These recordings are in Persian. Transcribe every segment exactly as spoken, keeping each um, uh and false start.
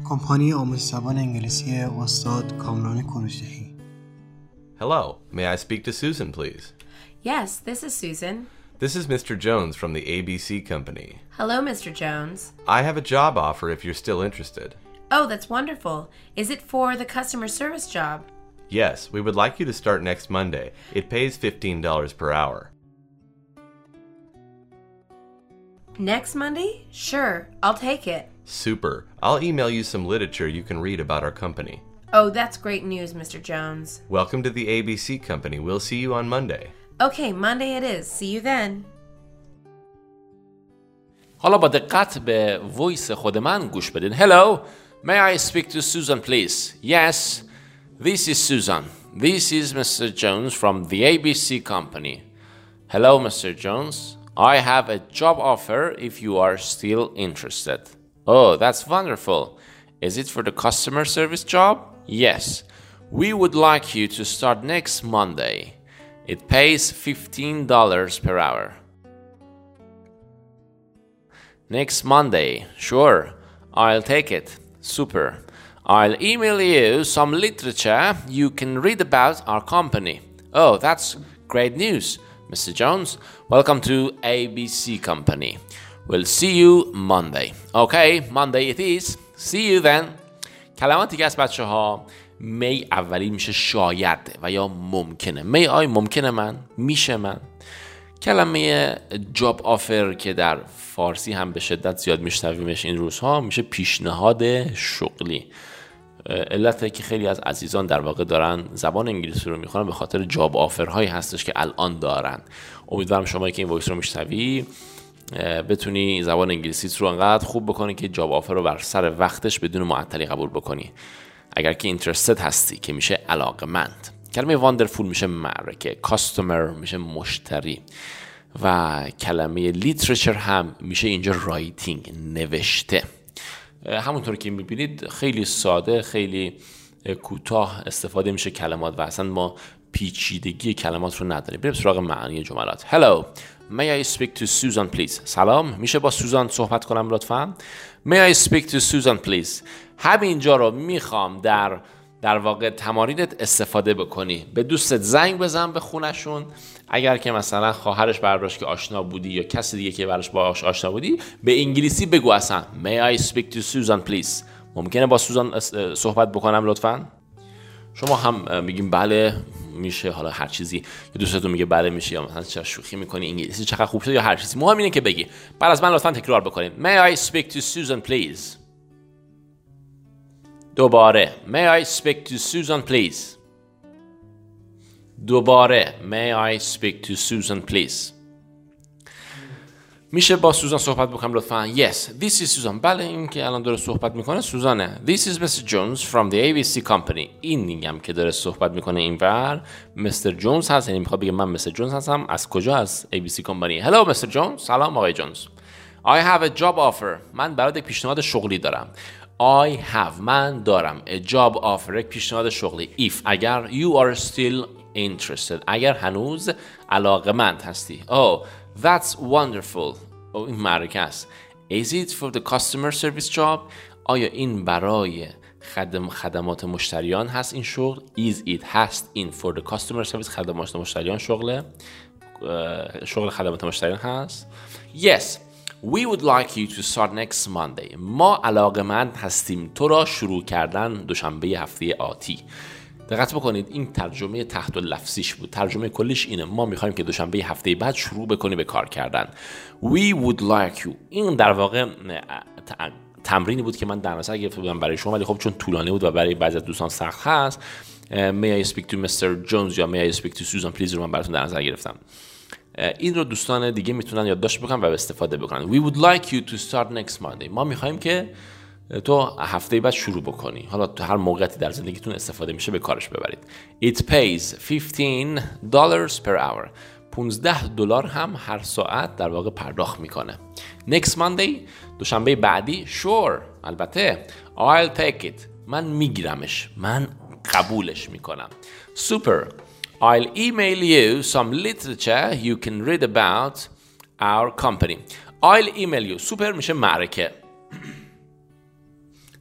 کمپانی آموزش زبان انگلیسی استاد کامران کوروش‌دهی. Hello, may I speak to Susan, please? Yes, this is Susan. This is Mister Jones from the A B C Company. Hello, Mister Jones. I have a job offer if you're still interested. Oh, that's wonderful. Is it for the customer service job? Yes, we would like you to start next Monday. It pays fifteen dollars per hour. Next Monday? Sure, I'll take it. Super. I'll email you some literature you can read about our company. Oh, that's great news, Mister Jones. Welcome to the A B C Company. We'll see you on Monday. Okay, Monday it is. See you then. حالا با دقت به وایس خود من گوش بدین. Hello, may I speak to Susan, please? Yes, this is Susan. This is Mister Jones from the A B C Company. Hello, Mister Jones. I have a job offer if you are still interested. Oh, that's wonderful. Is it for the customer service job? Yes. We would like you to start next Monday. It pays fifteen dollars per hour. Next Monday. Sure. I'll take it. Super. I'll email you some literature you can read about our company. Oh, that's great news, Mister Jones. Welcome to A B C Company. We'll see you Monday. Okay, Monday it is. See you then. کلماتی که از بچه ها می اولی میشه شاید و یا ممکنه. می آی ممکنه من، میشه من. کلمه جاب آفر که در فارسی هم به شدت زیاد میشنویمش این روزها میشه پیشنهاد شغلی. علته که خیلی از عزیزان در واقع دارن زبان انگلیسی رو میخونن به خاطر جاب آفر هایی هستش که الان دارن. امیدوارم شمایی که این وایس رو میشنوی بتونی زبان انگلیسیت رو انقدر خوب بکنی که جاب آفر رو بر سر وقتش بدون معطلی قبول بکنی. اگر که اینترستد هستی که میشه علاقمند. کلمه واندرفول میشه معرکه، کاستومر میشه مشتری و کلمه لیترچر هم میشه اینجا رایتینگ، نوشته. همونطور که میبینید خیلی ساده، خیلی کوتاه استفاده میشه کلمات و اصلا ما پیچیدگی کلمات رو نداریم. بریم سراغ معنی جملات. Hello, may I speak to Susan please? سلام، میشه با سوزان صحبت کنم لطفاً؟ May I speak to Susan please? همینجا رو میخوام در در واقع تمارینت استفاده بکنی. به دوستت زنگ بزن به خونشون. اگر که مثلا خواهرش براش که آشنا بودی یا کسی دیگه که براش باهاش آشنا بودی به انگلیسی بگو اصلا May I speak to Susan please? ممکنه با سوزان صحبت بکنم لطفاً؟ شما هم میگیم بله میشه، حالا هر چیزی، یا دوستتون میگه بله میشه، یا مثلا چه شوخی میکنی انگلیسی چقدر خوب شد، یا هر چیزی. مهم اینه که بگی. بعد از من لطفاً تکرار بکنید. May I speak to Susan please? دوباره May I speak to Susan please? دوباره May I speak to Susan please? میشه با سوزان صحبت بکنم لطفاً؟ Yes, this is Susan. بله این که الان داره صحبت میکنه سوزانه. This is Mister Jones from the A B C Company. این میگم که داره صحبت میکنه اینور Mister Jones هست، یعنی میخواد بگه من میستر جونز هستم. از کجا؟ از A B C Company. Hello Mister Jones. سلام آقای جونز. I have a job offer. من برات یک پیشنهاد شغلی دارم. I have من دارم a job offer، یک پیشنهاد شغلی. If اگر you are still interested، اگر هنوز علاقمند هستی. Oh, that's wonderful. oh, این معرکه است. Is it for the customer service job؟ آیا این برای خدم خدمات مشتریان هست این شغل؟ Is it هست این for the customer service خدمات مشتریان شغله؟ شغل خدمات مشتریان هست؟ Yes. We would like you to start next Monday. ما علاقمند هستیم تو را شروع کردن دوشنبه هفته آتی. دقت بکنید این ترجمه تحت لفظیش بود. ترجمه کلیش اینه ما میخوایم که دوشنبه هفته بعد شروع بکنی به کار کردن. We would like you. این در واقع تمرینی بود که من در نظر گرفته بودم برای شما، ولی خب چون طولانی بود و برای بعضی از دوستان سخت هست May I speak to Mister Jones یا May I speak to Susan please رو من براتون در نظر گرفتم. این رو دوستان دیگه میتونن یادداشت بکنن و استفاده بکنن. We would like you to start next Monday. ما میخوایم که تو هفته بعد شروع بکنی. حالا تو هر موقعی در زندگیتون استفاده میشه به کارش ببرید. It pays fifteen dollars per hour. پانزده دلار هم هر ساعت در واقع پرداخت میکنه. Next Monday دوشنبه بعدی. Sure. البته. I'll take it. من میگیرمش. من قبولش میکنم. Super. I'll email you some literature you can read about our company. I'll email you. Super میشه معرکه.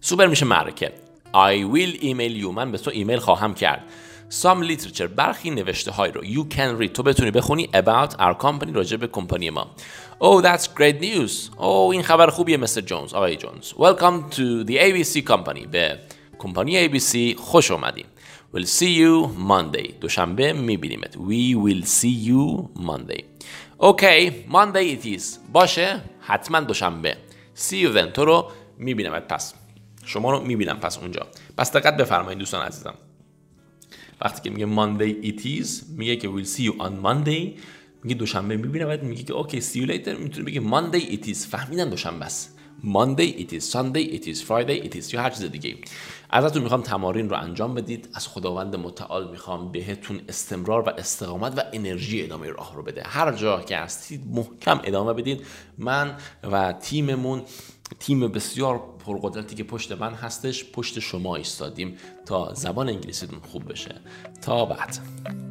سوپر میشه معرکه. I will email you. من به تو ایمیل خواهم کرد. Some literature. برخی نوشته های رو. You can read. تو بتونی بخونی about our company. راجع به کمپانی ما. Oh, that's great news. Oh, این خبر خوبیه مستر جونز. آقای جونز. Welcome to the ای بی سی company. به کمپانی ای بی سی خوش اومدین. We'll see you Monday. دوشنبه میبینیمت. We will see you Monday. Okay, Monday it is. باشه حتما دوشنبه. See you then. تو رو میبینمت پس. شما رو میبینم پس اونجا. پس دقت بفرمایید دوستان عزیزم. وقتی که میگه Monday it is میگه که we'll see you on Monday. میگه دوشنبه میبینمت. میگه که okay see you later. میتونه بگه Monday it is. فهمیدن دوشنبه است. Monday it is, Sunday it is, Friday it is یا هر چیز دیگه. ازتون میخوام تمارین رو انجام بدید. از خداوند متعال میخوام بهتون استمرار و استقامت و انرژی ادامه راه رو بده. هر جا که هستید محکم ادامه بدید. من و تیممون، تیم بسیار پرقدرتی که پشت من هستش، پشت شما ایستادیم تا زبان انگلیسیتون خوب بشه. تا بعد.